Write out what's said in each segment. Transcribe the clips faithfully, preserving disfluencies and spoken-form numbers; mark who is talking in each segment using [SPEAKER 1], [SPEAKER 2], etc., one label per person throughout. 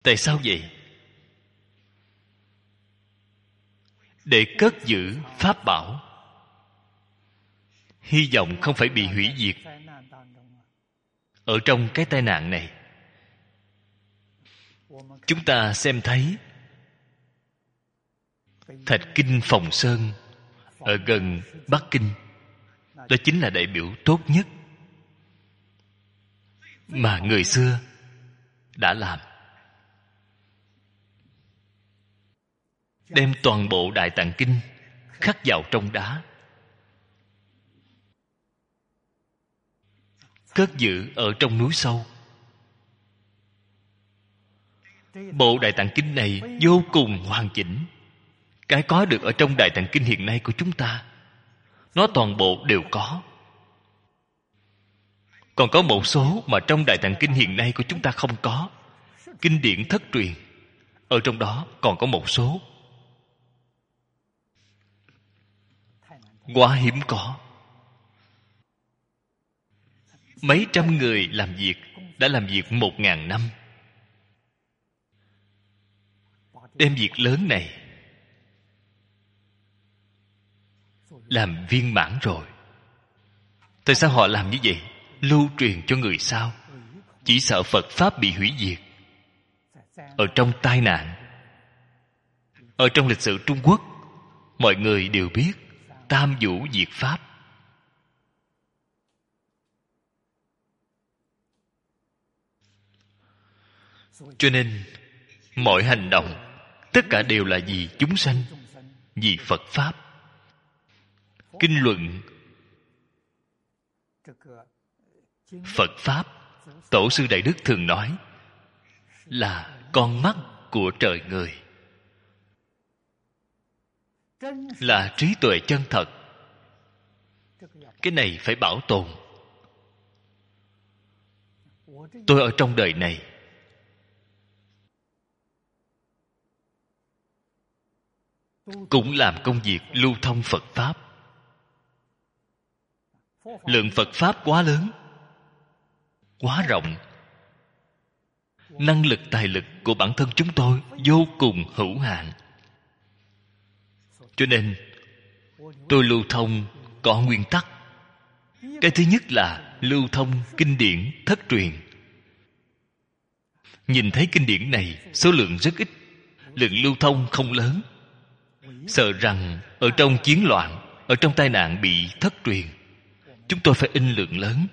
[SPEAKER 1] Tại sao vậy? Để cất giữ pháp bảo, hy vọng không phải bị hủy diệt ở trong cái tai nạn này. Chúng ta xem thấy Thạch Kinh Phòng Sơn ở gần Bắc Kinh, đó chính là đại biểu tốt nhất mà người xưa đã làm. Đem toàn bộ Đại Tạng Kinh khắc vào trong đá, cất giữ ở trong núi sâu. Bộ Đại Tạng Kinh này vô cùng hoàn chỉnh. Cái có được ở trong Đại Tạng Kinh hiện nay của chúng ta, nó toàn bộ đều có. Còn có một số mà trong Đại Tạng Kinh hiện nay của chúng ta không có. Kinh điển thất truyền, ở trong đó còn có một số quá hiếm có. Mấy trăm người làm việc đã làm việc một ngàn năm, đem việc lớn này làm viên mãn rồi. Tại sao họ làm như vậy? Lưu truyền cho người sau. Chỉ sợ Phật Pháp bị hủy diệt ở trong tai nạn. Ở trong lịch sử Trung Quốc, mọi người đều biết tam vũ diệt Pháp. Cho nên mọi hành động tất cả đều là vì chúng sanh, vì Phật Pháp. Kinh luận Phật Pháp, Tổ sư Đại Đức thường nói là con mắt của trời người, là trí tuệ chân thật. Cái này phải bảo tồn. Tôi ở trong đời này cũng làm công việc lưu thông Phật Pháp. Lượng Phật Pháp quá lớn, quá rộng. Năng lực tài lực của bản thân chúng tôi vô cùng hữu hạn. Cho nên tôi lưu thông có nguyên tắc. Cái thứ nhất là lưu thông kinh điển thất truyền. Nhìn thấy kinh điển này số lượng rất ít, lượng lưu thông không lớn, sợ rằng ở trong chiến loạn, ở trong tai nạn bị thất truyền. Chúng tôi phải in lượng lớn,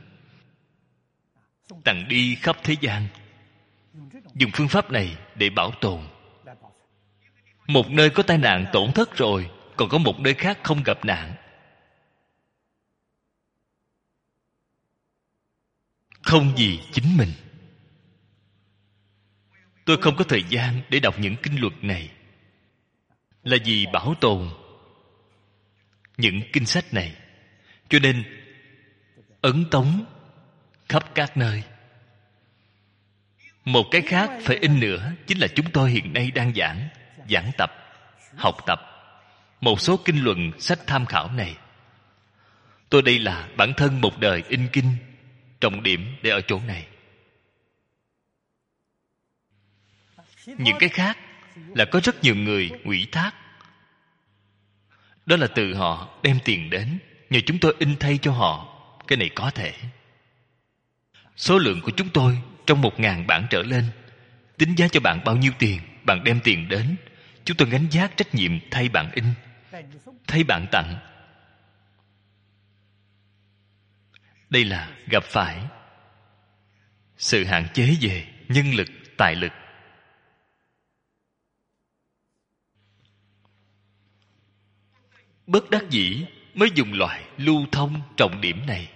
[SPEAKER 1] tặng đi khắp thế gian. Dùng phương pháp này để bảo tồn. Một nơi có tai nạn tổn thất rồi, còn có một nơi khác không gặp nạn. Không vì chính mình. Tôi không có thời gian để đọc những kinh luật này, là vì bảo tồn những kinh sách này. Cho nên ấn tống khắp các nơi. Một cái khác phải in nữa, chính là chúng tôi hiện nay đang giảng, giảng tập, học tập một số kinh luận, sách tham khảo này. Tôi đây là bản thân một đời in kinh, trọng điểm để ở chỗ này. Những cái khác là có rất nhiều người ủy thác. Đó là từ họ đem tiền đến, nhờ chúng tôi in thay cho họ. Cái này có thể. Số lượng của chúng tôi trong một ngàn bản trở lên, tính giá cho bạn bao nhiêu tiền, bạn đem tiền đến, chúng tôi gánh vác trách nhiệm thay bạn in, thay bạn tặng. Đây là gặp phải sự hạn chế về nhân lực, tài lực. Bất đắc dĩ mới dùng loại lưu thông trọng điểm này.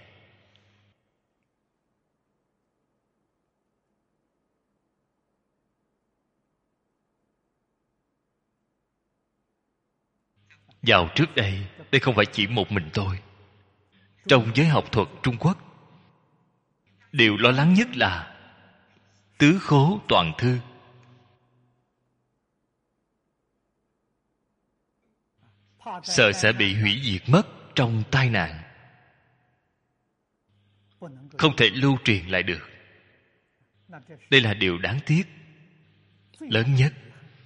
[SPEAKER 1] Vào trước đây, đây không phải chỉ một mình tôi. Trong giới học thuật Trung Quốc, điều lo lắng nhất là tứ khố toàn thư. Sợ sẽ bị hủy diệt mất trong tai nạn, không thể lưu truyền lại được. Đây là điều đáng tiếc. lớn nhất.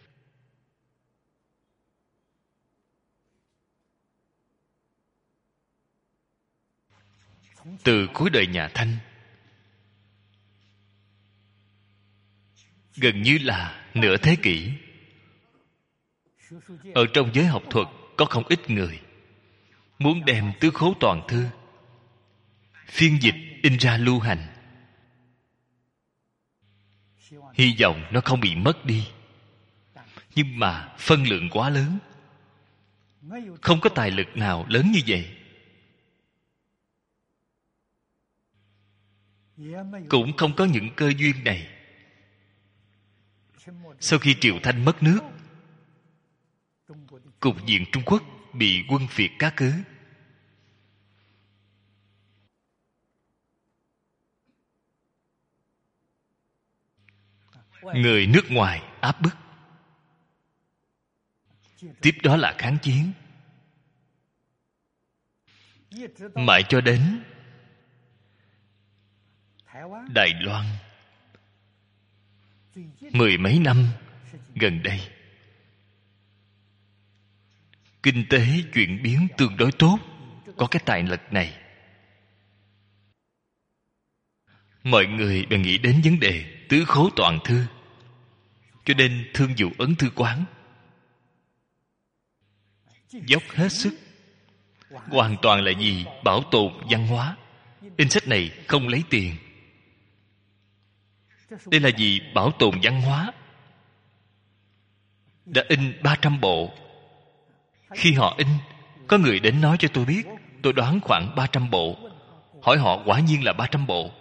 [SPEAKER 1] Từ cuối đời nhà Thanh, gần như là nửa thế kỷ, ở trong giới học thuật có không ít người muốn đem Tứ Khố Toàn Thư phiên dịch in ra lưu hành, hy vọng nó không bị mất đi. Nhưng mà phân lượng quá lớn, không có tài lực nào lớn như vậy, cũng không có những cơ duyên này. Sau khi Triều Thanh mất nước, cục diện Trung Quốc bị quân Việt cát cứ. Người nước ngoài áp bức, tiếp đó là kháng chiến, mãi cho đến Đài Loan mười mấy năm gần đây, kinh tế chuyển biến tương đối tốt, có cái tài lực này, mọi người bèn nghĩ đến vấn đề Tứ Khố Toàn Thư. Cho nên Thương Vụ Ấn Thư Quán dốc hết sức, hoàn toàn là gì? Bảo tồn văn hóa. In sách này không lấy tiền. Đây là gì? Bảo tồn văn hóa. Đã in ba trăm bộ. Khi họ in, có người đến nói cho tôi biết, tôi đoán khoảng ba trăm bộ. Hỏi họ, quả nhiên là ba trăm bộ.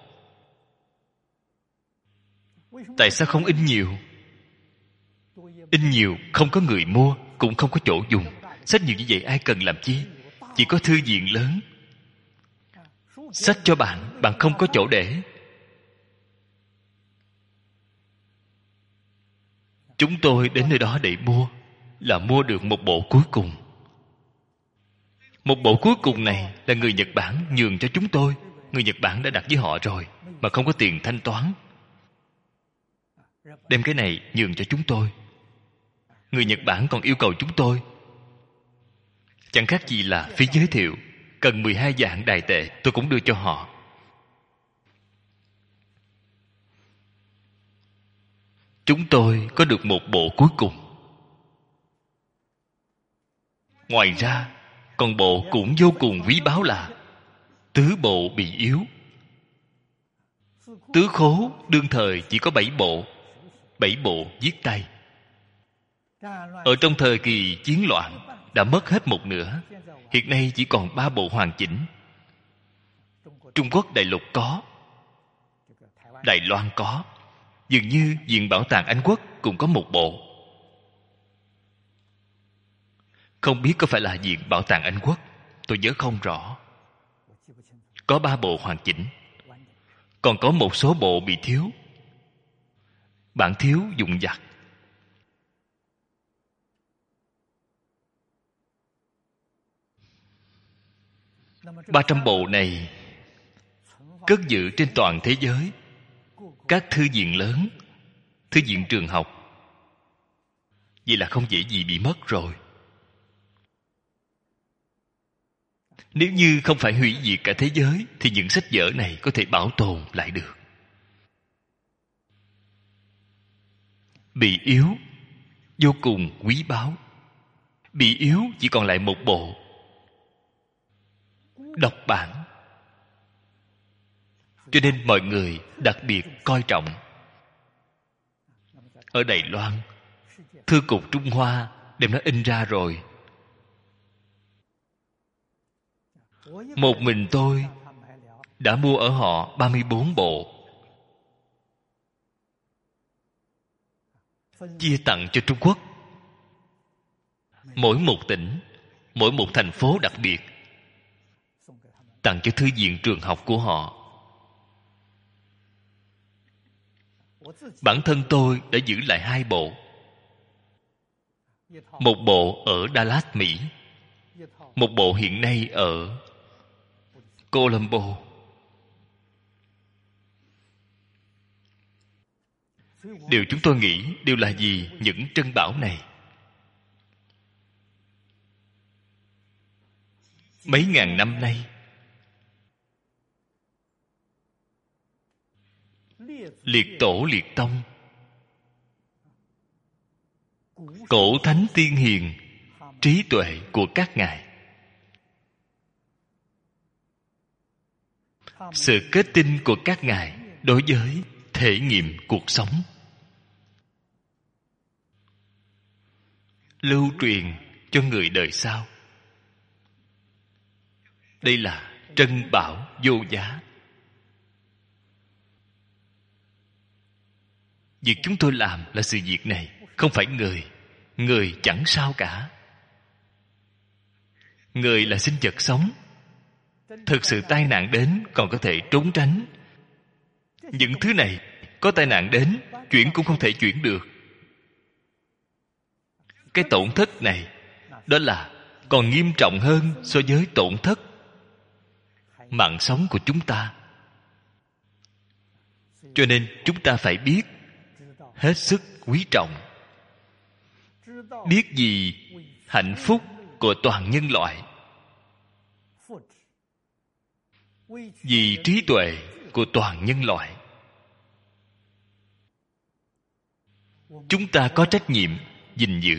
[SPEAKER 1] Tại sao không in nhiều? In nhiều không có người mua, cũng không có chỗ dùng. Sách nhiều như vậy ai cần làm chi? Chỉ có thư viện lớn. Sách cho bạn, bạn không có chỗ để. Chúng tôi đến nơi đó để mua, là mua được một bộ cuối cùng. Một bộ cuối cùng này là người Nhật Bản nhường cho chúng tôi. Người Nhật Bản đã đặt với họ rồi, mà không có tiền thanh toán, đem cái này nhường cho chúng tôi. Người Nhật Bản còn yêu cầu chúng tôi, chẳng khác gì là phí giới thiệu, cần mười hai vạn đài tệ, tôi cũng đưa cho họ. Chúng tôi có được một bộ cuối cùng. Ngoài ra còn bộ cũng vô cùng quý báu là Tứ Bộ Bị Yếu. Tứ Khố đương thời chỉ có bảy bộ, bảy bộ viết tay. Ở trong thời kỳ chiến loạn đã mất hết một nửa. Hiện nay chỉ còn ba bộ hoàn chỉnh. Trung Quốc đại lục có, Đài Loan có, dường như Viện Bảo tàng Anh Quốc cũng có một bộ. Không biết có phải là Viện Bảo tàng Anh Quốc, tôi nhớ không rõ. Có ba bộ hoàn chỉnh. Còn có một số bộ bị thiếu. Bản thiếu dụng vặt. Ba trăm bộ này cất giữ trên toàn thế giới, các thư viện lớn, thư viện trường học. Vậy là không dễ gì bị mất rồi. Nếu như không phải hủy diệt cả thế giới, thì những sách vở này có thể bảo tồn lại được. Bị yếu vô cùng quý báu. Bị yếu chỉ còn lại một bộ, độc bản. Cho nên mọi người đặc biệt coi trọng. Ở Đài Loan, Thư cục Trung Hoa đem nó in ra rồi. Một mình tôi đã mua ở họ ba mươi bốn bộ, chia tặng cho Trung Quốc. Mỗi một tỉnh, mỗi một thành phố đặc biệt, tặng cho thư viện trường học của họ. Bản thân tôi đã giữ lại hai bộ. Một bộ ở Dallas, Mỹ. Một bộ hiện nay ở Colombo. Điều chúng tôi nghĩ đều là vì những trân bảo này. Mấy ngàn năm nay, liệt tổ liệt tông, cổ thánh tiên hiền, trí tuệ của các ngài, sự kết tinh của các ngài đối với thể nghiệm cuộc sống, lưu truyền cho người đời sau. Đây là trân bảo vô giá. Việc chúng tôi làm là sự việc này, không phải người. Người chẳng sao cả. Người là sinh vật sống. Thực sự tai nạn đến còn có thể trốn tránh. Những thứ này có tai nạn đến, chuyển cũng không thể chuyển được. Cái tổn thất này, đó là còn nghiêm trọng hơn so với tổn thất mạng sống của chúng ta. Cho nên chúng ta phải biết hết sức quý trọng. Biết gì hạnh phúc của toàn nhân loại, vì trí tuệ của toàn nhân loại. Chúng ta có trách nhiệm gìn giữ,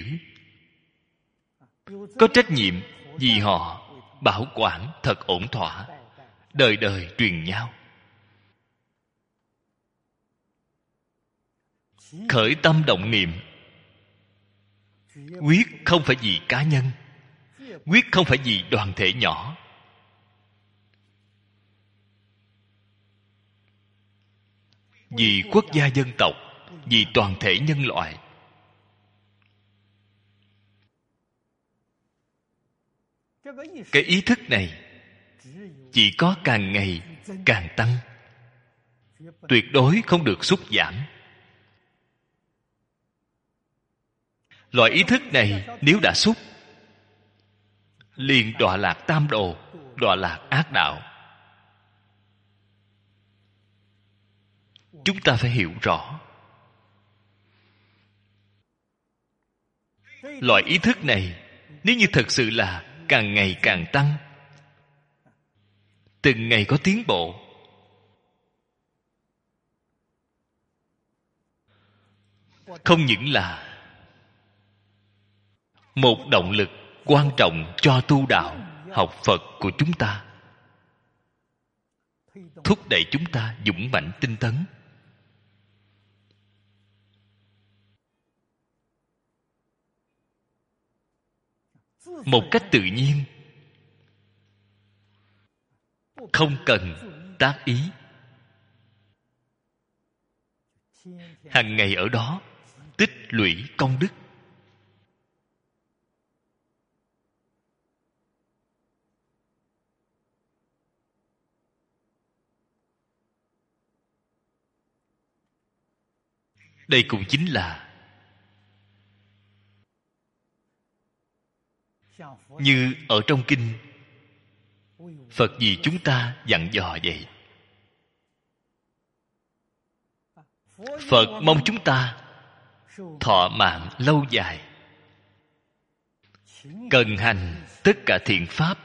[SPEAKER 1] có trách nhiệm vì họ bảo quản thật ổn thỏa, đời đời truyền nhau. Khởi tâm động niệm, quyết không phải vì cá nhân, quyết không phải vì đoàn thể nhỏ, vì quốc gia dân tộc, vì toàn thể nhân loại. Cái ý thức này chỉ có càng ngày càng tăng, tuyệt đối không được sút giảm. Loại ý thức này nếu đã sút, liền đọa lạc tam đồ, đọa lạc ác đạo. Chúng ta phải hiểu rõ. Loại ý thức này nếu như thật sự là càng ngày càng tăng, từng ngày có tiến bộ, không những là một động lực quan trọng cho tu đạo, học Phật của chúng ta, thúc đẩy chúng ta dũng mãnh tinh tấn. Một cách tự nhiên, không cần tác ý, hàng ngày ở đó tích lũy công đức. Đây cũng chính là như ở trong kinh Phật vì chúng ta dặn dò vậy. Phật mong chúng ta thọ mạng lâu dài, cần hành tất cả thiện pháp,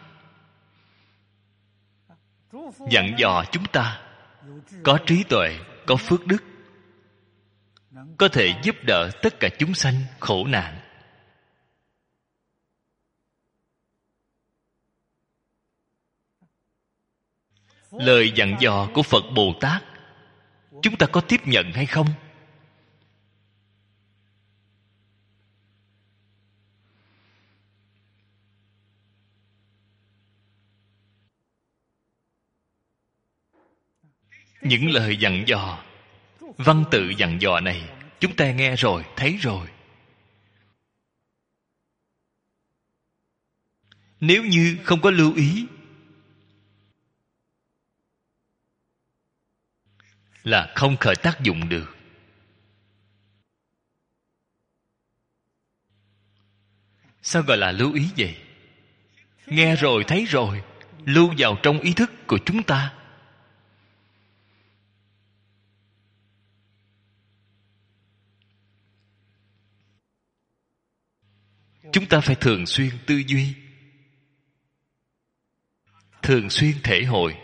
[SPEAKER 1] dặn dò chúng ta có trí tuệ, có phước đức, có thể giúp đỡ tất cả chúng sanh khổ nạn. Lời dặn dò của Phật Bồ Tát, chúng ta có tiếp nhận hay không? Những lời dặn dò, văn tự dặn dò này chúng ta nghe rồi, thấy rồi. Nếu như không có lưu ý, là không khởi tác dụng được. Sao gọi là lưu ý vậy? Nghe rồi, thấy rồi, lưu vào trong ý thức của chúng ta. chúng ta phải thường xuyên tư duy, thường xuyên thể hội,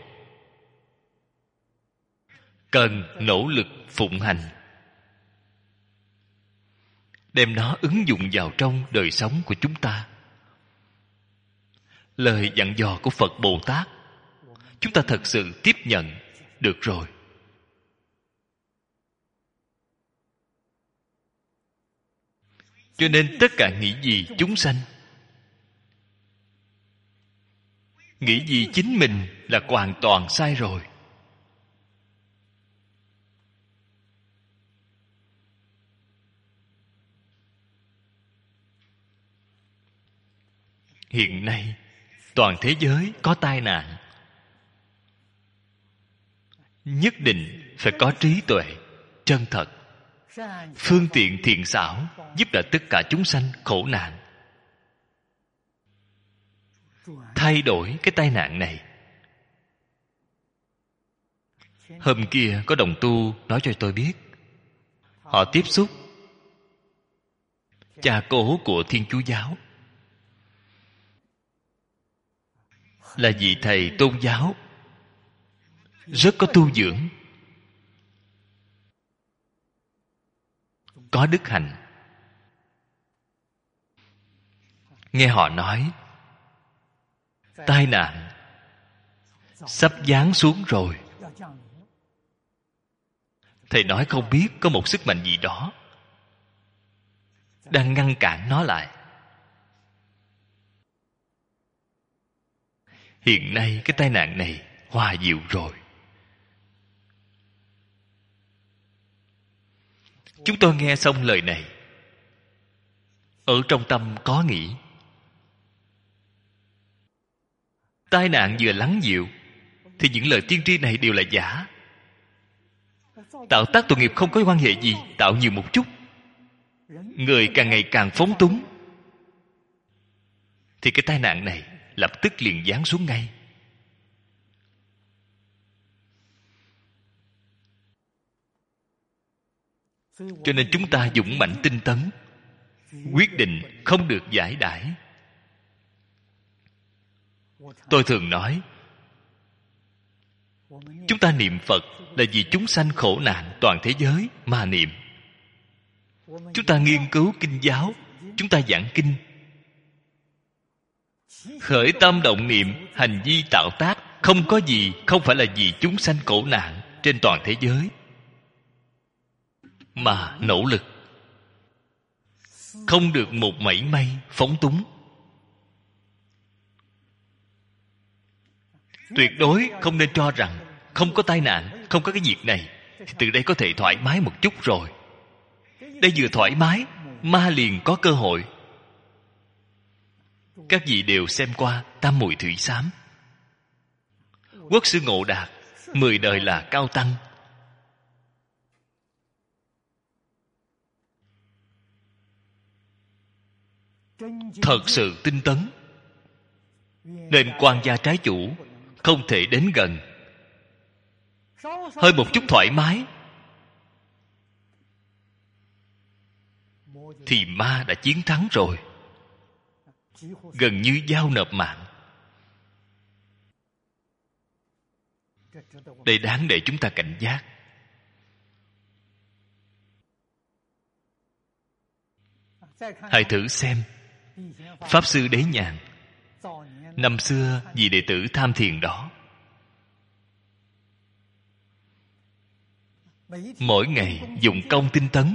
[SPEAKER 1] cần nỗ lực phụng hành, đem nó ứng dụng vào trong đời sống của chúng ta. Lời dặn dò của Phật Bồ Tát chúng ta thật sự tiếp nhận được rồi. Cho nên tất cả nghĩ gì chúng sanh, nghĩ gì chính mình là hoàn toàn sai rồi. Hiện nay toàn thế giới có tai nạn, nhất định phải có trí tuệ chân thật, phương tiện thiện xảo giúp đỡ tất cả chúng sanh khổ nạn, thay đổi cái tai nạn này. Hôm kia có đồng tu nói cho tôi biết, họ tiếp xúc cha cố của Thiên Chúa giáo, là vị thầy tôn giáo rất có tu dưỡng, có đức hạnh. Nghe họ nói tai nạn sắp giáng xuống rồi. Thầy nói không biết có một sức mạnh gì đó đang ngăn cản nó lại. Hiện nay cái tai nạn này hòa dịu rồi. Chúng tôi nghe xong lời này, ở trong tâm có nghĩ, tai nạn vừa lắng dịu thì những lời tiên tri này đều là giả. Tạo tác tội nghiệp không có quan hệ gì, tạo nhiều một chút, người càng ngày càng phóng túng, thì cái tai nạn này lập tức liền giáng xuống ngay. Cho nên chúng ta dũng mãnh tinh tấn, quyết định không được giải đãi. Tôi thường nói, chúng ta niệm Phật là vì chúng sanh khổ nạn toàn thế giới mà niệm. Chúng ta nghiên cứu kinh giáo, chúng ta giảng kinh, khởi tâm động niệm, hành vi tạo tác, không có gì không phải là vì chúng sanh khổ nạn trên toàn thế giới mà nỗ lực, không được một mảy may phóng túng. Tuyệt đối không nên cho rằng không có tai nạn, không có cái việc này thì từ đây có thể thoải mái một chút rồi. Đây vừa thoải mái, ma liền có cơ hội. Các vị đều xem qua Tam Muội Thủy Sám. Quốc sư Ngộ Đạt mười đời là cao tăng, thật sự tinh tấn, nên quan gia trái chủ không thể đến gần. Hơi một chút thoải mái thì ma đã chiến thắng rồi, gần như giao nộp mạng. Đây đáng để chúng ta cảnh giác. Hãy thử xem Pháp Sư Đế Nhàn năm xưa vì đệ tử tham thiền đó, mỗi ngày dùng công tinh tấn,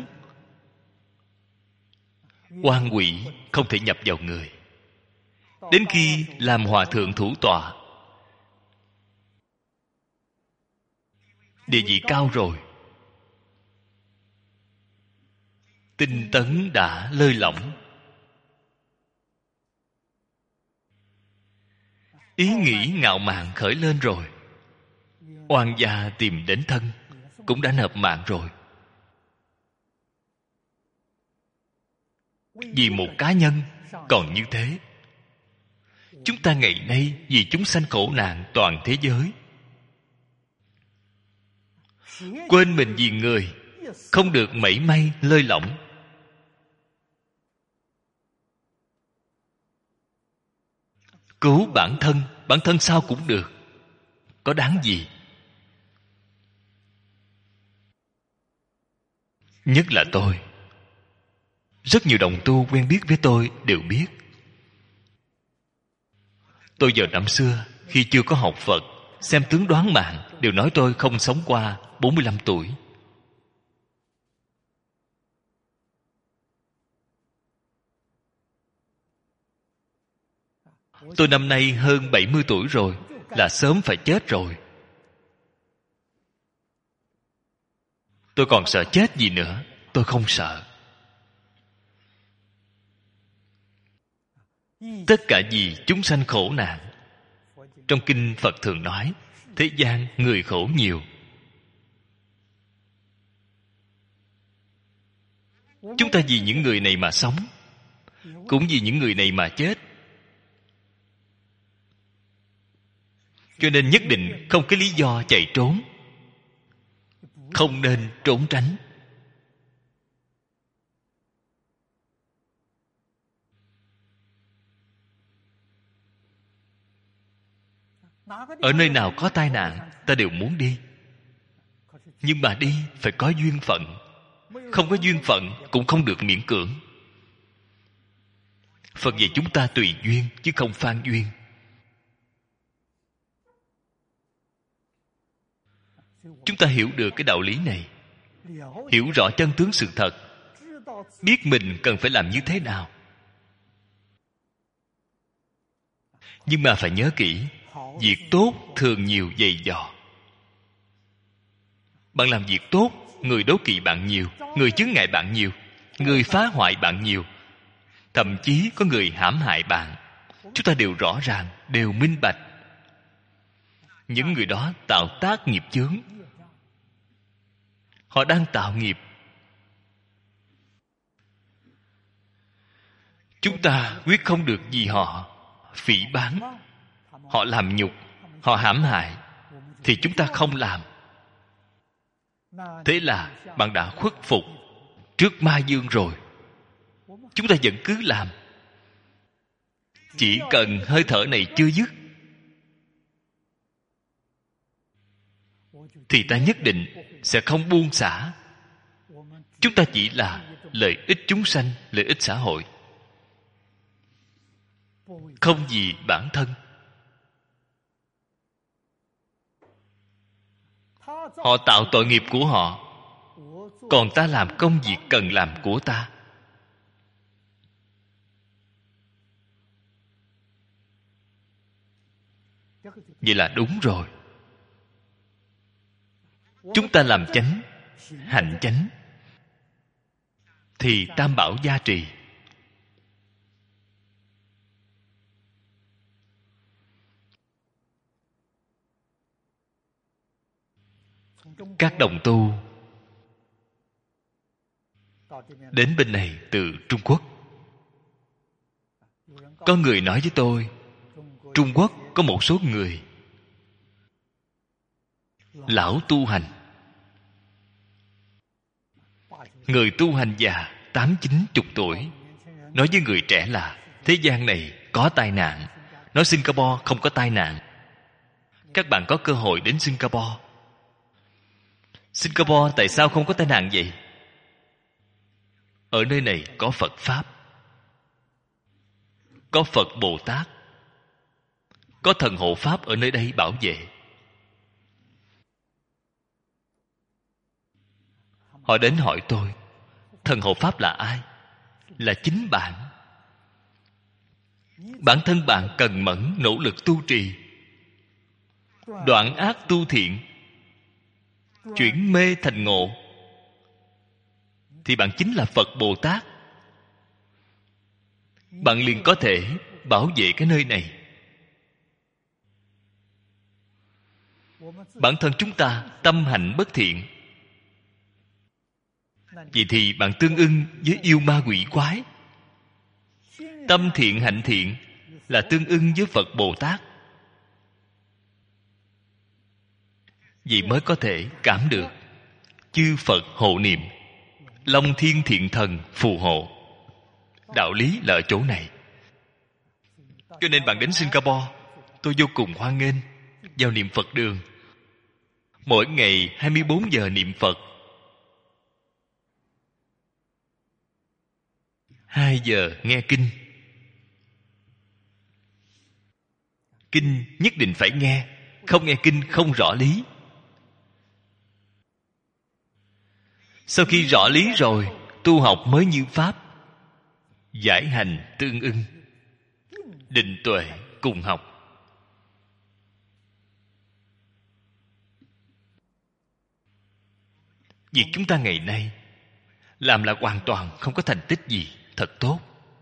[SPEAKER 1] oan quỷ không thể nhập vào người. Đến khi làm hòa thượng thủ tọa, địa vị cao rồi, tinh tấn đã lơi lỏng, ý nghĩ ngạo mạn khởi lên rồi, oan gia tìm đến thân, cũng đã nộp mạng rồi. Vì một cá nhân còn như thế, chúng ta ngày nay vì chúng sanh khổ nạn toàn thế giới, quên mình vì người, không được mảy may lơi lỏng. Cứu bản thân, bản thân sao cũng được, có đáng gì? Nhất là tôi, rất nhiều đồng tu quen biết với tôi đều biết. Tôi vào năm xưa, khi chưa có học Phật, xem tướng đoán mạng, đều nói tôi không sống qua bốn mươi lăm tuổi. Tôi năm nay hơn bảy mươi tuổi rồi, là sớm phải chết rồi. Tôi còn sợ chết gì nữa? Tôi không sợ. Tất cả vì chúng sanh khổ nạn. Trong kinh Phật thường nói, thế gian người khổ nhiều. Chúng ta vì những người này mà sống, cũng vì những người này mà chết. Cho nên nhất định không có lý do chạy trốn, không nên trốn tránh. Ở nơi nào có tai nạn, ta đều muốn đi. Nhưng mà đi phải có duyên phận. Không có duyên phận cũng không được miễn cưỡng. Phật dạy chúng ta tùy duyên chứ không phan duyên. Chúng ta hiểu được cái đạo lý này, hiểu rõ chân tướng sự thật, biết mình cần phải làm như thế nào. Nhưng mà phải nhớ kỹ, việc tốt thường nhiều dày dò. Bạn làm việc tốt, người đố kỵ bạn nhiều, người chướng ngại bạn nhiều, người phá hoại bạn nhiều, thậm chí có người hãm hại bạn. Chúng ta đều rõ ràng, đều minh bạch. Những người đó tạo tác nghiệp chướng. Họ đang tạo nghiệp. Chúng ta quyết không được vì họ phỉ báng, họ làm nhục, họ hãm hại, thì chúng ta không làm. Thế là bạn đã khuất phục trước ma dương rồi. Chúng ta vẫn cứ làm. Chỉ cần hơi thở này chưa dứt, thì ta nhất định sẽ không buông xả. Chúng ta chỉ là lợi ích chúng sanh, lợi ích xã hội, không vì bản thân. Họ tạo tội nghiệp của họ, còn ta làm công việc cần làm của ta. Vậy là đúng rồi. Chúng ta làm chánh, hành chánh, thì tam bảo gia trì. Các đồng tu đến bên này từ Trung Quốc. Có người nói với tôi, Trung Quốc có một số người lão tu hành, người tu hành già tám chín chục tuổi, nói với người trẻ là thế gian này có tai nạn, nói Singapore không có tai nạn. Các bạn có cơ hội đến Singapore. Singapore tại sao không có tai nạn vậy? Ở nơi này có Phật Pháp, có Phật Bồ Tát, có thần hộ Pháp ở nơi đây bảo vệ. Họ đến hỏi tôi, thần hộ Pháp là ai? Là chính bạn. Bản thân bạn cần mẫn nỗ lực tu trì, đoạn ác tu thiện, chuyển mê thành ngộ, thì bạn chính là Phật Bồ Tát. Bạn liền có thể bảo vệ cái nơi này. Bản thân chúng ta tâm hạnh bất thiện, vậy thì bạn tương ưng với yêu ma quỷ quái. Tâm thiện hạnh thiện là tương ưng với Phật Bồ Tát. Vậy mới có thể cảm được chư Phật hộ niệm, Long Thiên Thiện Thần phù hộ. Đạo lý là ở chỗ này. Cho nên bạn đến Singapore, tôi vô cùng hoan nghênh. Vào niệm Phật đường, mỗi ngày hai mươi bốn giờ niệm Phật. Hai giờ nghe kinh. Kinh nhất định phải nghe. Không nghe kinh không rõ lý. Sau khi rõ lý rồi, tu học mới như pháp. Giải hành tương ưng, định tuệ cùng học. Việc chúng ta ngày nay làm là hoàn toàn không có thành tích gì. Thật tốt.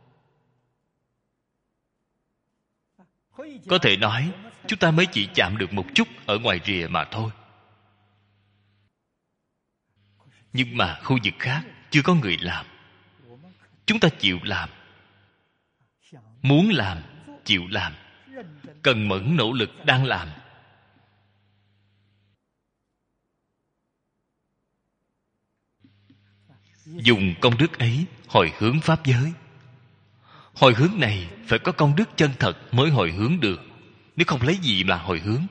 [SPEAKER 1] Có thể nói chúng ta mới chỉ chạm được một chút ở ngoài rìa mà thôi. Nhưng mà khu vực khác chưa có người làm. Chúng ta chịu làm, muốn làm, chịu làm, cần mẫn nỗ lực đang làm. Dùng công đức ấy hồi hướng pháp giới. Hồi hướng này phải có công đức chân thật mới hồi hướng được. Nếu không lấy gì mà hồi hướng?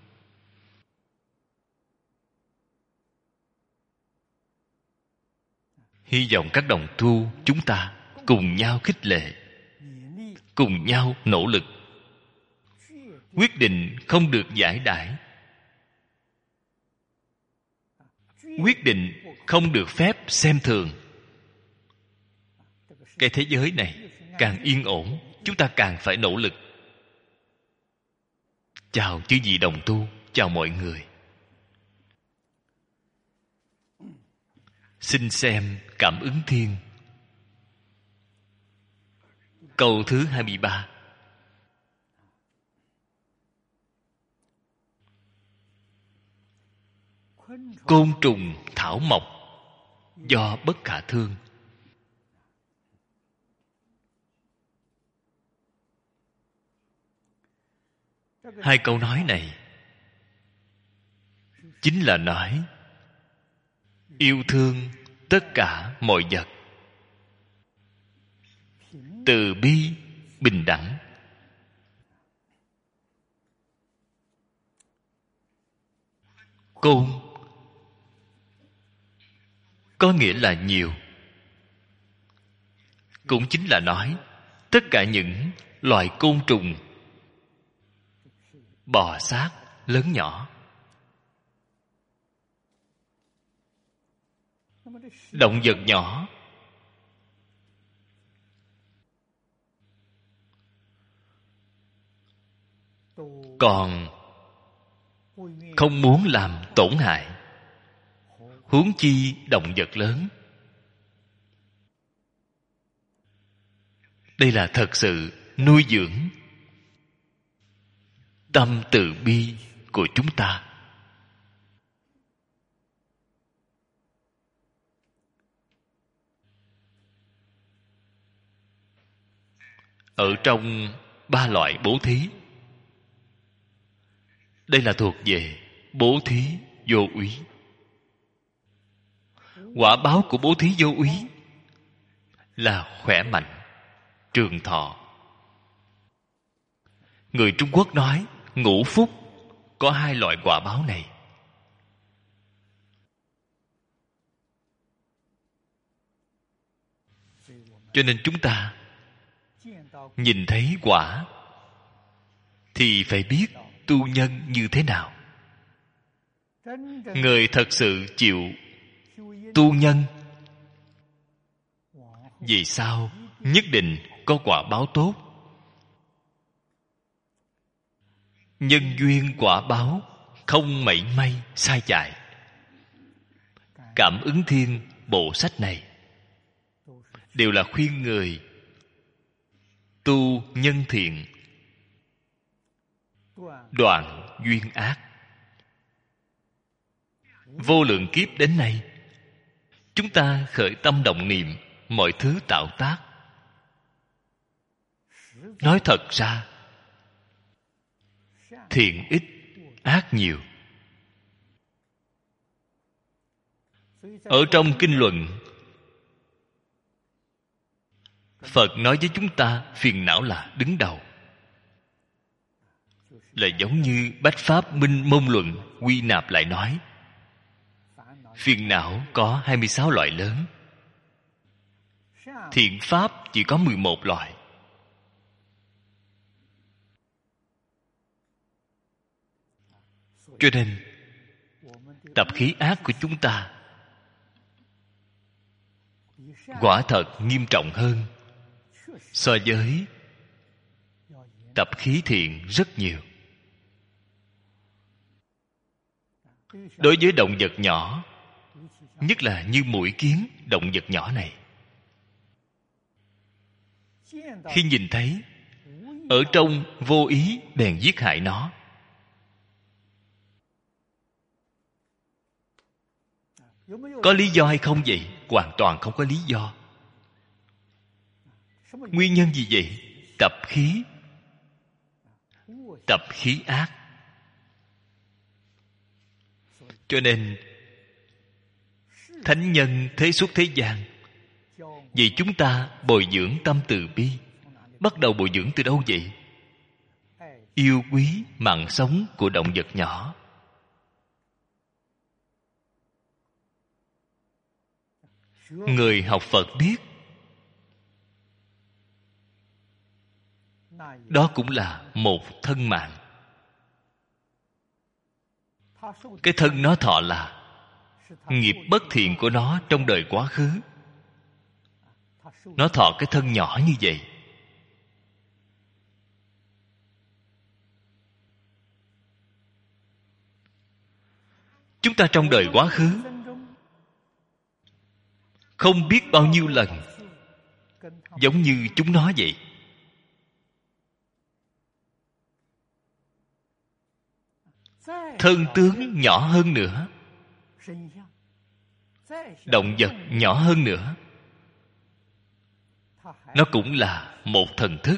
[SPEAKER 1] Hy vọng các đồng tu chúng ta cùng nhau khích lệ, cùng nhau nỗ lực. Quyết định không được giải đãi. Quyết định không được phép xem thường. Cái thế giới này càng yên ổn, chúng ta càng phải nỗ lực. Chào chư vị đồng tu, chào mọi người. Xin xem Cảm ứng thiên. Câu thứ hai mươi ba. Côn trùng thảo mộc do bất khả thương. Hai câu nói này chính là nói yêu thương tất cả mọi vật, từ bi bình đẳng. Côn có nghĩa là nhiều, cũng chính là nói tất cả những loài côn trùng, bò sát lớn nhỏ. Động vật nhỏ còn không muốn làm tổn hại, huống chi động vật lớn. Đây là thật sự nuôi dưỡng tâm từ bi của chúng ta. Ở trong ba loại bố thí, đây là thuộc về bố thí vô úy. Quả báo của bố thí vô úy là khỏe mạnh, trường thọ. Người Trung Quốc nói ngũ phúc có hai loại quả báo này. Cho nên chúng ta nhìn thấy quả thì phải biết tu nhân như thế nào. Người thật sự chịu tu nhân, vì sao nhất định có quả báo tốt. Nhân duyên quả báo không mảy may sai chạy. Cảm ứng thiên bộ sách này đều là khuyên người tu nhân thiện, đoạn duyên ác. Vô lượng kiếp đến nay, chúng ta khởi tâm động niệm mọi thứ tạo tác. Nói thật ra, thiện ít, ác nhiều. Ở trong kinh luận, Phật nói với chúng ta phiền não là đứng đầu. là giống như Bách Pháp Minh Môn Luận quy nạp lại nói, phiền não có hai mươi sáu loại lớn, thiện pháp chỉ có mười một loại. Cho nên tập khí ác của chúng ta quả thật nghiêm trọng hơn so với tập khí thiện rất nhiều. Đối với động vật nhỏ, nhất là như muỗi kiến, động vật nhỏ này, khi nhìn thấy, ở trong vô ý bèn giết hại nó. Có lý do hay không vậy? Hoàn toàn không có lý do. Nguyên nhân gì vậy? Tập khí. Tập khí ác. Cho nên thánh nhân thế xuất thế gian, vì chúng ta bồi dưỡng tâm từ bi. Bắt đầu bồi dưỡng từ đâu vậy? Yêu quý mạng sống của động vật nhỏ. Người học Phật biết, đó cũng là một thân mạng. Cái thân nó thọ là nghiệp bất thiện của nó trong đời quá khứ. Nó thọ cái thân nhỏ như vậy. Chúng ta trong đời quá khứ không biết bao nhiêu lần giống như chúng nó vậy. Thân tướng nhỏ hơn nữa, động vật nhỏ hơn nữa, nó cũng là một thần thức.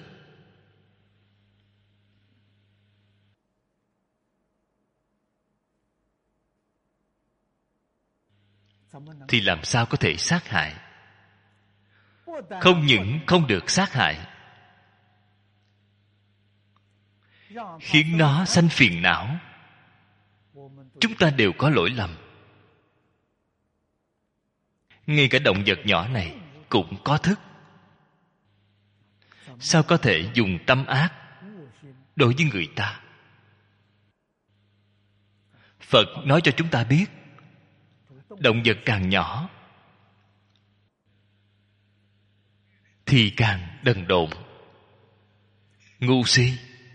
[SPEAKER 1] Thì làm sao có thể sát hại? Không những không được sát hại, khiến nó sanh phiền não. Chúng ta đều có lỗi lầm. Ngay cả động vật nhỏ này cũng có thức. Sao có thể dùng tâm ác đối với người ta? Phật nói cho chúng ta biết, động vật càng nhỏ thì càng đần độn, ngu si.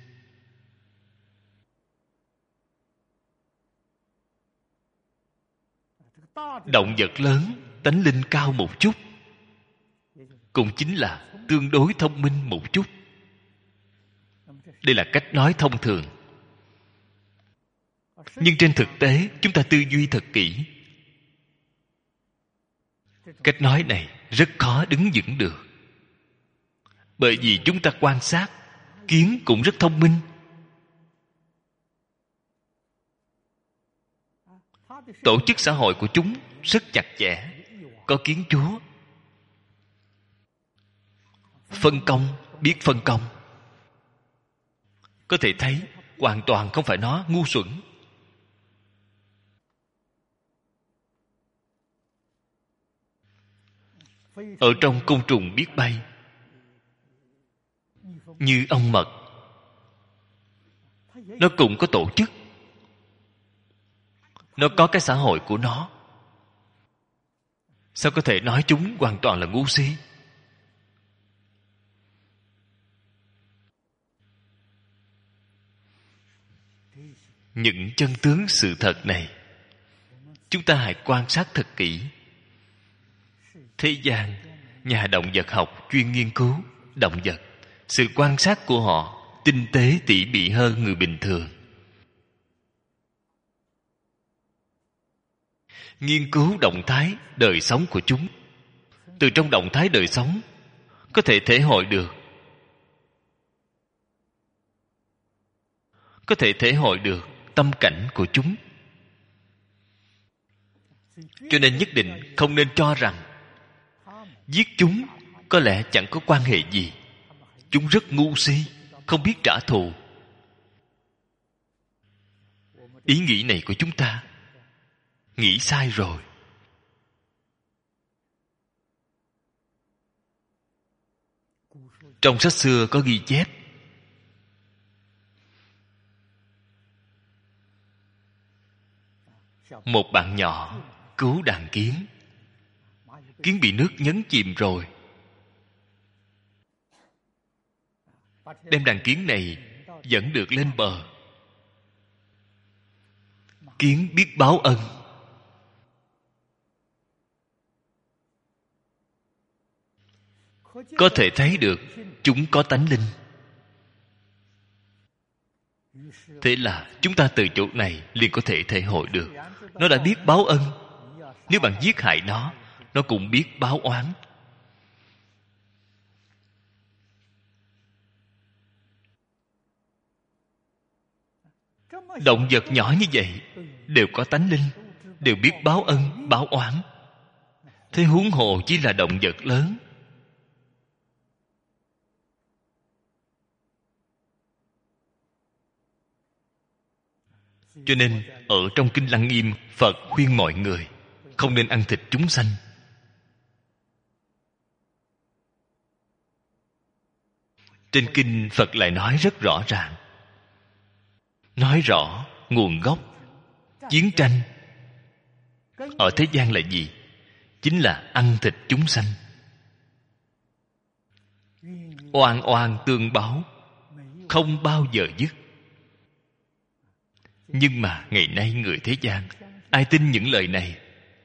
[SPEAKER 1] Động vật lớn tánh linh cao một chút, cũng chính là tương đối thông minh một chút. Đây là cách nói thông thường. Nhưng trên thực tế, chúng ta tư duy thật kỹ, cách nói này rất khó đứng vững được. Bởi vì chúng ta quan sát, kiến cũng rất thông minh. Tổ chức xã hội của chúng rất chặt chẽ, có kiến chúa, phân công, biết phân công. Có thể thấy hoàn toàn không phải nó ngu xuẩn. Ở trong côn trùng biết bay, như ong mật, nó cũng có tổ chức, nó có cái xã hội của nó. Sao có thể nói chúng hoàn toàn là ngu si? Những chân tướng sự thật này chúng ta hãy quan sát thật kỹ. Thế gian, nhà động vật học chuyên nghiên cứu động vật, sự quan sát của họ tinh tế tỉ mỉ hơn người bình thường. Nghiên cứu động thái đời sống của chúng, từ trong động thái đời sống có thể thể hội được có thể thể hội được tâm cảnh của chúng. Cho nên nhất định không nên cho rằng giết chúng có lẽ chẳng có quan hệ gì, chúng rất ngu si, không biết trả thù. Ý nghĩ này của chúng ta nghĩ sai rồi. Trong sách xưa có ghi chép, một bạn nhỏ cứu đàn kiến. Kiến bị nước nhấn chìm rồi. Đem đàn kiến này dẫn được lên bờ. Kiến biết báo ân. Có thể thấy được chúng có tánh linh. Thế là chúng ta từ chỗ này liền có thể thể hội được nó đã biết báo ân. Nếu bạn giết hại nó, nó cũng biết báo oán. Động vật nhỏ như vậy đều có tánh linh, đều biết báo ân, báo oán. Thế huống hồ chỉ là động vật lớn. Cho nên ở trong Kinh Lăng Nghiêm, Phật khuyên mọi người không nên ăn thịt chúng sanh. Trên kinh Phật lại nói rất rõ ràng, nói rõ nguồn gốc chiến tranh ở thế gian là gì? Chính là ăn thịt chúng sanh. Oan oan tương báo, không bao giờ dứt. Nhưng mà ngày nay người thế gian ai tin những lời này?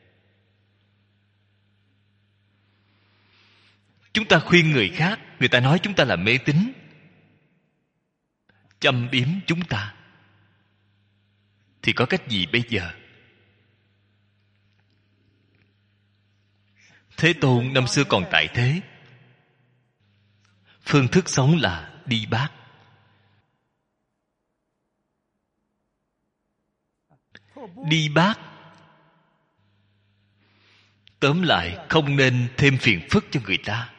[SPEAKER 1] Chúng ta khuyên người khác, người ta nói chúng ta là mê tín, châm biếm chúng ta. Thì có cách gì bây giờ? Thế Tôn năm xưa còn tại thế, phương thức sống là đi bát. Đi bát tóm lại không nên thêm phiền phức cho người ta.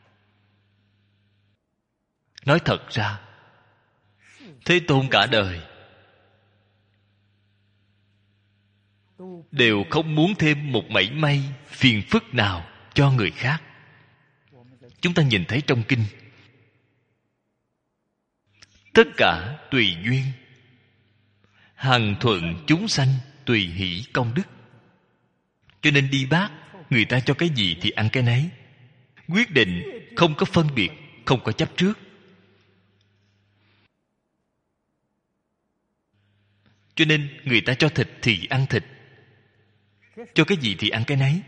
[SPEAKER 1] Nói thật ra, Thế Tôn cả đời đều không muốn thêm một mảy may phiền phức nào cho người khác. Chúng ta nhìn thấy trong kinh, tất cả tùy duyên, hằng thuận chúng sanh, tùy hỷ công đức. Cho nên đi bát, người ta cho cái gì thì ăn cái nấy. Quyết định không có phân biệt, không có chấp trước. Cho nên người ta cho thịt thì ăn thịt, cho cái gì thì ăn cái nấy.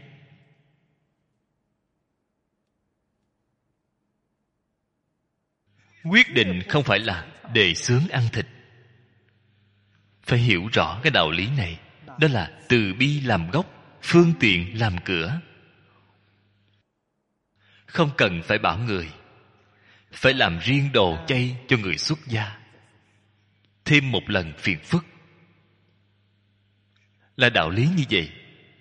[SPEAKER 1] Quyết định không phải là đề xướng ăn thịt. Phải hiểu rõ cái đạo lý này. Đó là từ bi làm gốc, phương tiện làm cửa. Không cần phải bảo người phải làm riêng đồ chay cho người xuất gia, thêm một lần phiền phức. Là đạo lý như vậy.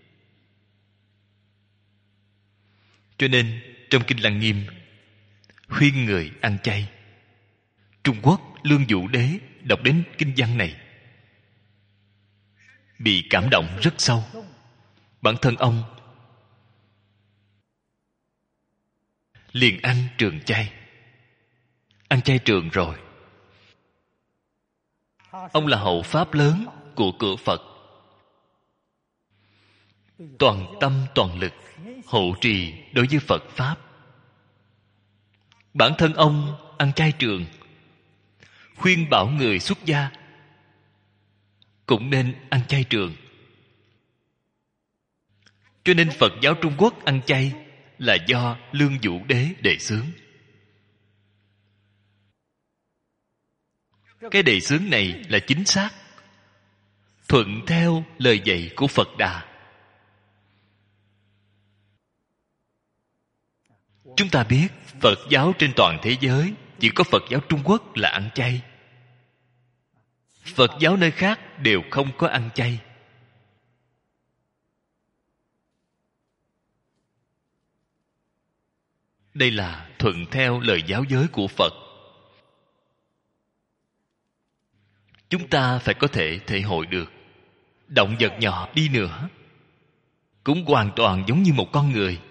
[SPEAKER 1] Cho nên trong Kinh Lăng Nghiêm khuyên người ăn chay. Trung Quốc Lương Vũ Đế đọc đến kinh văn này bị cảm động rất sâu. Bản thân ông liền ăn trường chay. Ăn chay trường rồi. Ông là hậu pháp lớn của cửa Phật, toàn tâm toàn lực hộ trì đối với Phật Pháp. Bản thân ông ăn chay trường, khuyên bảo người xuất gia cũng nên ăn chay trường. Cho nên Phật giáo Trung Quốc ăn chay là do Lương Vũ Đế đề xướng. Cái đề xướng này là chính xác, thuận theo lời dạy của Phật Đà. Chúng ta biết Phật giáo trên toàn thế giới chỉ có Phật giáo Trung Quốc là ăn chay. Phật giáo nơi khác đều không có ăn chay. Đây là thuận theo lời giáo giới của Phật. chúng ta phải có thể thể hội được. Động vật nhỏ đi nữa cũng hoàn toàn giống như một con người.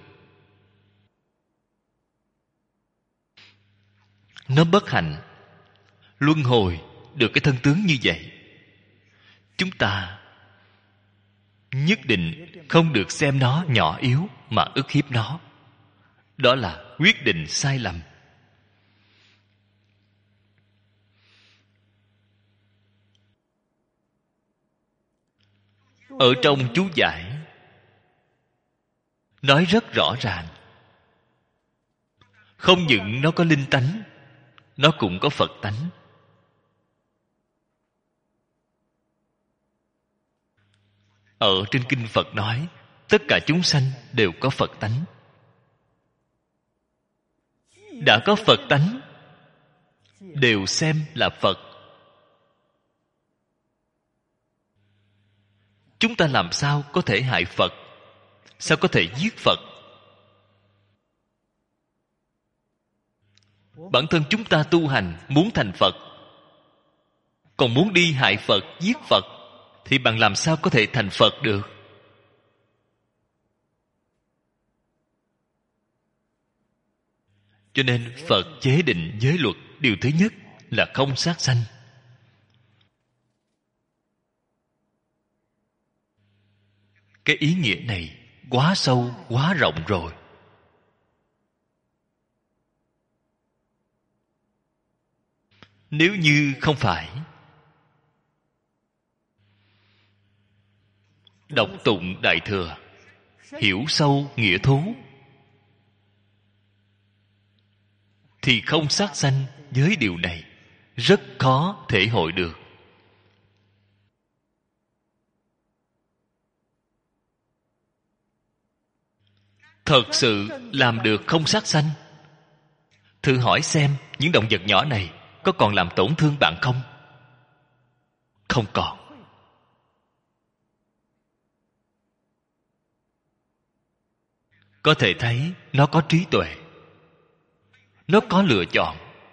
[SPEAKER 1] Nó bất hạnh luân hồi được cái thân tướng như vậy. Chúng ta nhất định không được xem nó nhỏ yếu mà ức hiếp nó. Đó là quyết định sai lầm. Ở trong chú giải nói rất rõ ràng, không những nó có linh tánh, nó cũng có Phật tánh. Ở trên kinh Phật nói tất cả chúng sanh đều có Phật tánh. Đã có Phật tánh, đều xem là Phật. Chúng ta làm sao có thể hại Phật? Sao có thể giết Phật? Bản thân chúng ta tu hành muốn thành Phật, còn muốn đi hại Phật, giết Phật, thì bạn làm sao có thể thành Phật được? Cho nên Phật chế định giới luật, điều thứ nhất là không sát sanh. Cái ý nghĩa này quá sâu, quá rộng rồi. Nếu như không phải đọc tụng Đại Thừa, hiểu sâu nghĩa thú, thì không sát sanh với điều này rất khó thể hội được. Thật sự làm được không sát sanh, thử hỏi xem những động vật nhỏ này có còn làm tổn thương bạn không? Không còn. Có thể thấy nó có trí tuệ, nó có lựa chọn.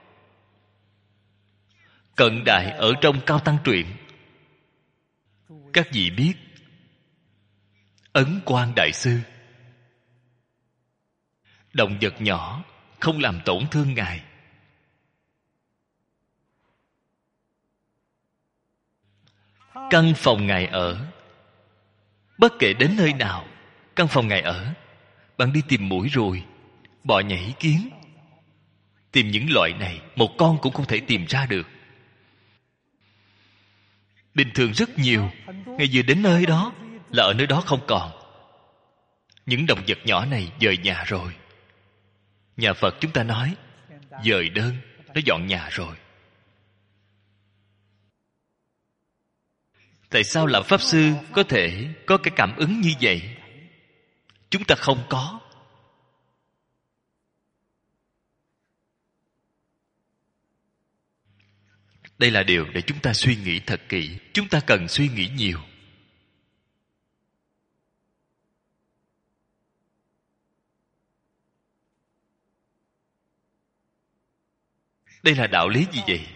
[SPEAKER 1] Cận đại ở trong Cao Tăng truyện, các vị biết Ấn Quang Đại Sư, động vật nhỏ không làm tổn thương Ngài. Căn phòng Ngài ở, bất kể đến nơi nào, căn phòng Ngài ở, bạn đi tìm muỗi ruồi, bọ nhảy kiến, tìm những loại này, một con cũng không thể tìm ra được. Bình thường rất nhiều, Ngài vừa đến nơi đó là ở nơi đó không còn. Những động vật nhỏ này dời nhà rồi. Nhà Phật chúng ta nói dời đơn, nó dọn nhà rồi. Tại sao Lão Pháp Sư có thể có cái cảm ứng như vậy? Chúng ta không có. Đây là điều để chúng ta suy nghĩ thật kỹ. Chúng ta cần suy nghĩ nhiều. Đây là đạo lý gì vậy?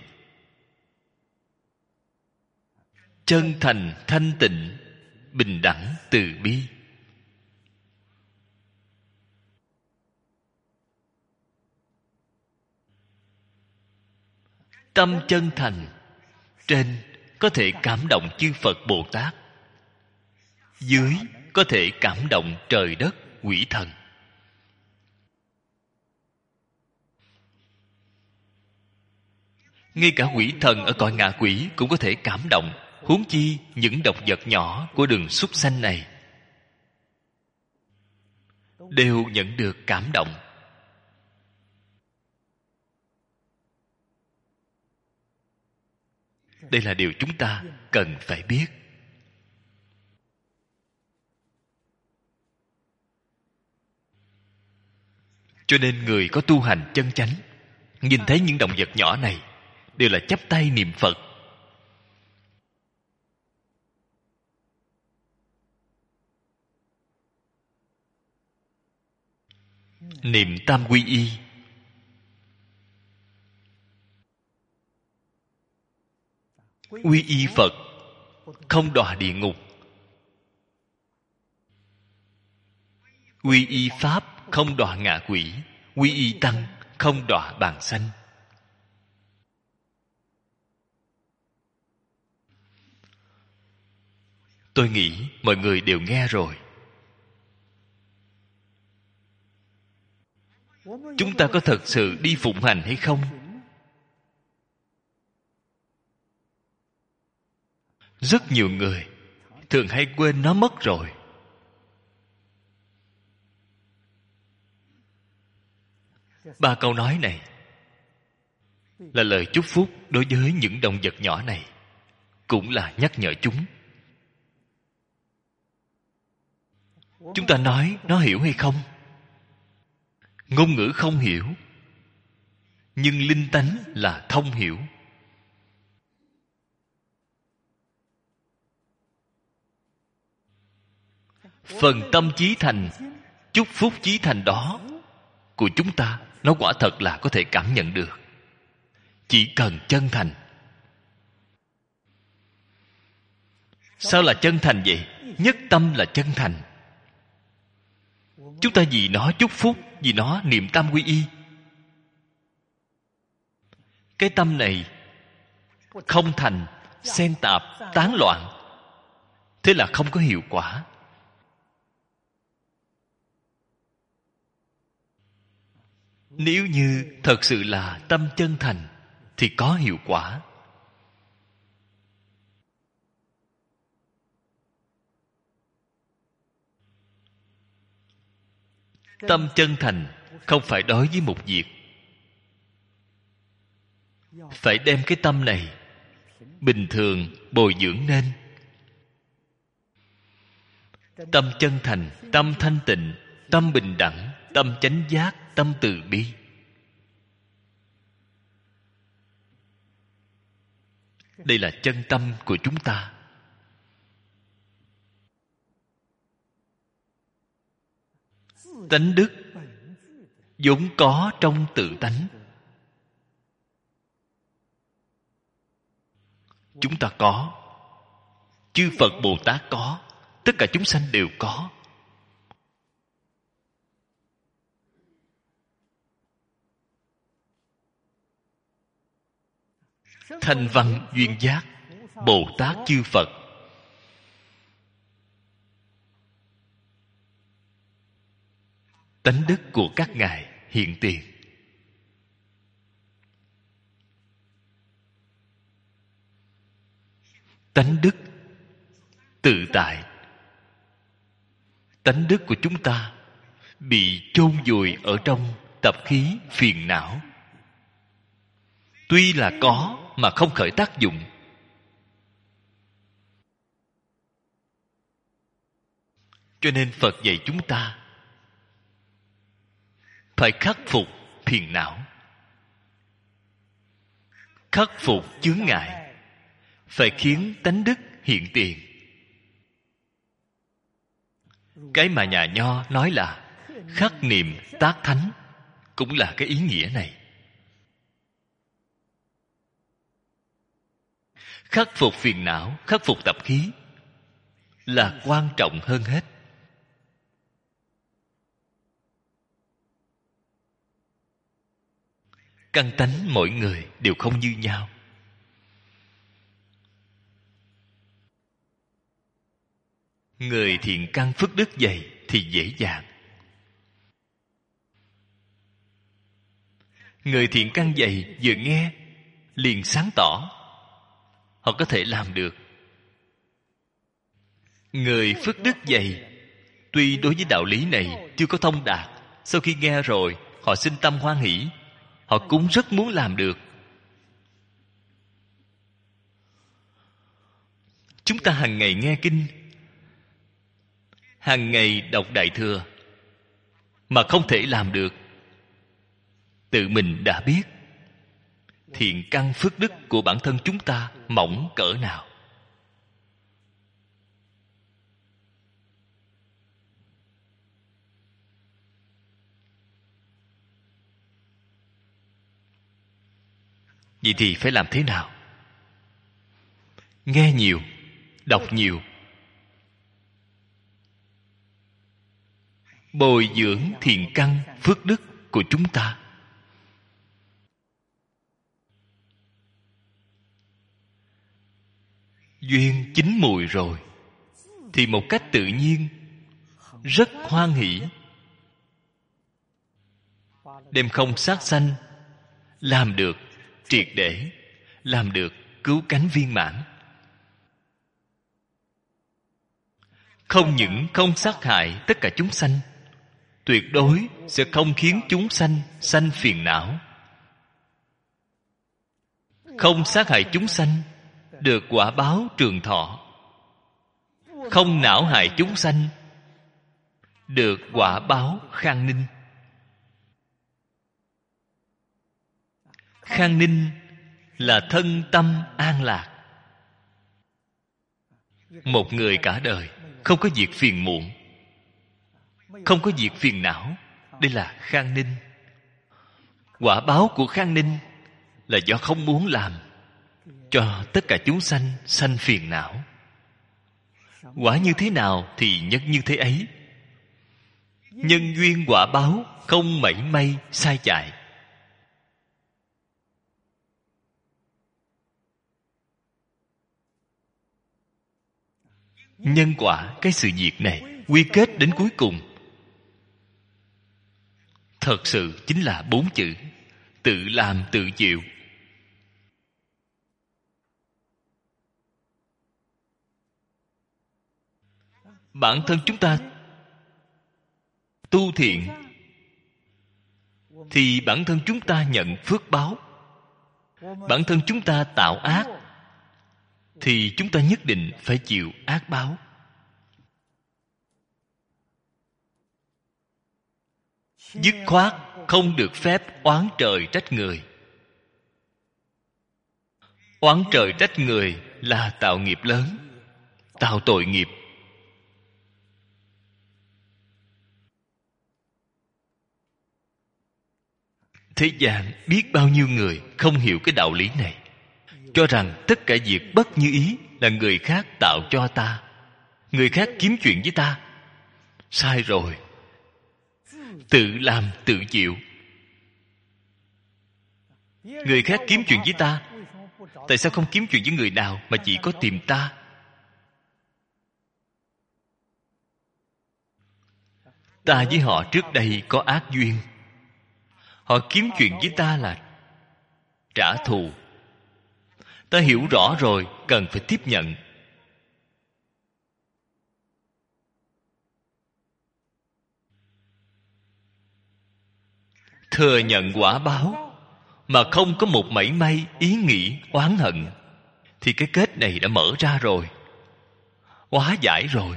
[SPEAKER 1] Chân thành, thanh tịnh, bình đẳng, từ bi. Tâm chân thành, trên có thể cảm động chư Phật Bồ Tát, dưới có thể cảm động trời đất, quỷ thần. Ngay cả quỷ thần ở cõi ngạ quỷ cũng có thể cảm động, huống chi những động vật nhỏ của đường súc sanh này đều nhận được cảm động. Đây là điều chúng ta cần phải biết. Cho nên người có tu hành chân chánh, nhìn thấy những động vật nhỏ này đều là chắp tay niệm Phật. Niệm tam quy y. quy y Phật không đọa địa ngục, quy y Pháp không đọa ngạ quỷ, quy y Tăng không đọa bàng sanh. Tôi nghĩ mọi người đều nghe rồi. Chúng ta có thật sự đi phụng hành hay không? Rất nhiều người thường hay quên nó mất rồi. Ba câu nói này là lời chúc phúc đối với những động vật nhỏ này, cũng là nhắc nhở chúng. Chúng ta nói nó hiểu hay không? Ngôn ngữ không hiểu, nhưng linh tánh là thông hiểu. Phần tâm chí thành, chúc phúc chí thành đó của chúng ta, nó quả thật là có thể cảm nhận được. Chỉ cần chân thành. Sao là chân thành vậy? Nhất tâm là chân thành. Chúng ta vì nó chúc phúc, vì nó niệm tam quy y. Cái tâm này không thành, xen tạp, tán loạn, thế là không có hiệu quả. Nếu như thật sự là tâm chân thành thì có hiệu quả. Tâm chân thành không phải đối với một việc. Phải đem cái tâm này bình thường bồi dưỡng nên. Tâm chân thành, tâm thanh tịnh, tâm bình đẳng, tâm chánh giác, tâm từ bi. Đây là chân tâm của chúng ta. Tánh đức vốn có trong tự tánh. Chúng ta có, chư Phật Bồ Tát có, tất cả chúng sanh đều có. Thanh văn duyên giác, Bồ Tát chư Phật, tánh đức của các ngài hiện tiền. Tánh đức tự tại. Tánh đức của chúng ta bị chôn vùi ở trong tập khí phiền não. Tuy là có mà không khởi tác dụng. Cho nên Phật dạy chúng ta phải khắc phục phiền não, khắc phục chướng ngại, phải khiến tánh đức hiện tiền. Cái mà nhà Nho nói là khắc niệm tác thánh cũng là cái ý nghĩa này. Khắc phục phiền não, khắc phục tập khí là quan trọng hơn hết. Căn tánh mỗi người đều không như nhau. Người thiện căn phước đức dày thì dễ dàng. Người thiện căn dày vừa nghe liền sáng tỏ, họ có thể làm được. Người phước đức dày tuy đối với đạo lý này chưa có thông đạt, sau khi nghe rồi họ sinh tâm hoan hỷ, họ cũng rất muốn làm được. Chúng ta hàng ngày nghe kinh, hàng ngày đọc Đại Thừa mà không thể làm được, tự mình đã biết thiện căn phước đức của bản thân chúng ta mỏng cỡ nào. Vậy thì phải làm thế nào? nghe nhiều, đọc nhiều, bồi dưỡng thiện căn phước đức của chúng ta. Duyên chín mùi rồi thì một cách tự nhiên rất hoan hỷ đem không sát sanh làm được triệt để, làm được cứu cánh viên mãn. Không những không sát hại tất cả chúng sanh, tuyệt đối sẽ không khiến chúng sanh sanh phiền não. Không sát hại chúng sanh, được quả báo trường thọ. Không não hại chúng sanh, được quả báo khang ninh. Khang ninh là thân tâm an lạc. Một người cả đời không có việc phiền muộn, không có việc phiền não, đây là khang ninh. Quả báo của khang ninh là do không muốn làm cho tất cả chúng sanh sanh phiền não. Quả như thế nào thì nhân như thế ấy. Nhân duyên quả báo không mảy may sai chạy. Nhân quả, cái sự việc này quy kết đến cuối cùng thật sự chính là bốn chữ: tự làm tự chịu. Bản thân chúng ta tu thiện thì bản thân chúng ta nhận phước báo. Bản thân chúng ta tạo ác thì chúng ta nhất định phải chịu ác báo. Dứt khoát không được phép oán trời trách người. Oán trời trách người là tạo nghiệp lớn, tạo tội nghiệp. Thế gian biết bao nhiêu người không hiểu cái đạo lý này, cho rằng tất cả việc bất như ý là người khác tạo cho ta, người khác kiếm chuyện với ta. Sai rồi. Tự làm tự chịu. Người khác kiếm chuyện với ta, tại sao không kiếm chuyện với người nào mà chỉ có tìm ta? Ta với họ trước đây có ác duyên, họ kiếm chuyện với ta là trả thù. Ta hiểu rõ rồi, cần phải tiếp nhận. Thừa nhận quả báo mà không có một mảy may ý nghĩ oán hận thì cái kết này đã mở ra rồi, hóa giải rồi.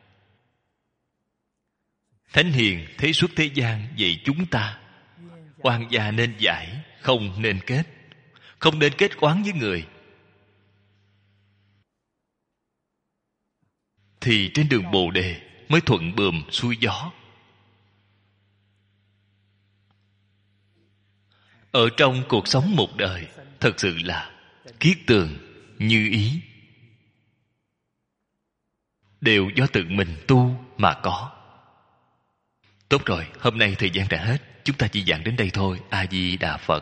[SPEAKER 1] Thánh hiền thế xuất thế gian dạy chúng ta: oan gia nên giải, không nên kết. Không nên kết oán với người. Thì trên đường Bồ Đề mới thuận buồm xuôi gió. Ở trong cuộc sống một đời, thật sự là kiết tường như ý, đều do tự mình tu mà có. Tốt rồi, hôm nay thời gian đã hết, chúng ta chỉ giảng đến đây thôi. A Di Đà Phật.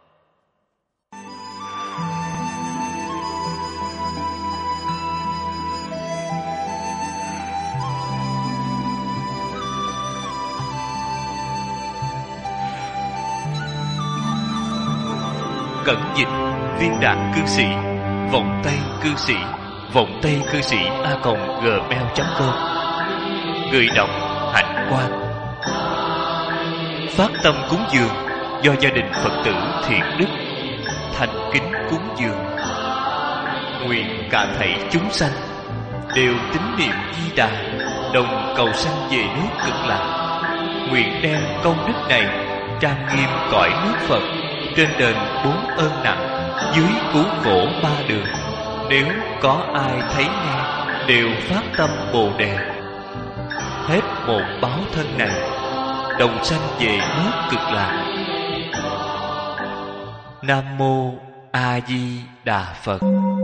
[SPEAKER 1] Cẩn dịch Viên Đạt Cư Sĩ, Vọng Tây Cư Sĩ, Vọng Tây Cư Sĩ a còng gmail chấm com. Người đọc Hạnh Quang. Phát tâm cúng dường do gia đình Phật tử Thiện Đức thành kính cúng dường. Nguyện cả thảy chúng sanh đều tín niệm Di Đà, đồng cầu sanh về nước Cực Lạc. Nguyện đem công đức này trang nghiêm cõi nước Phật, trên đền bốn ơn nặng, dưới cứu khổ ba đường. Nếu có ai thấy nghe đều phát tâm Bồ Đề, hết một báo thân này đồng sanh về nước Cực Lạc. Nam mô A Di Đà Phật.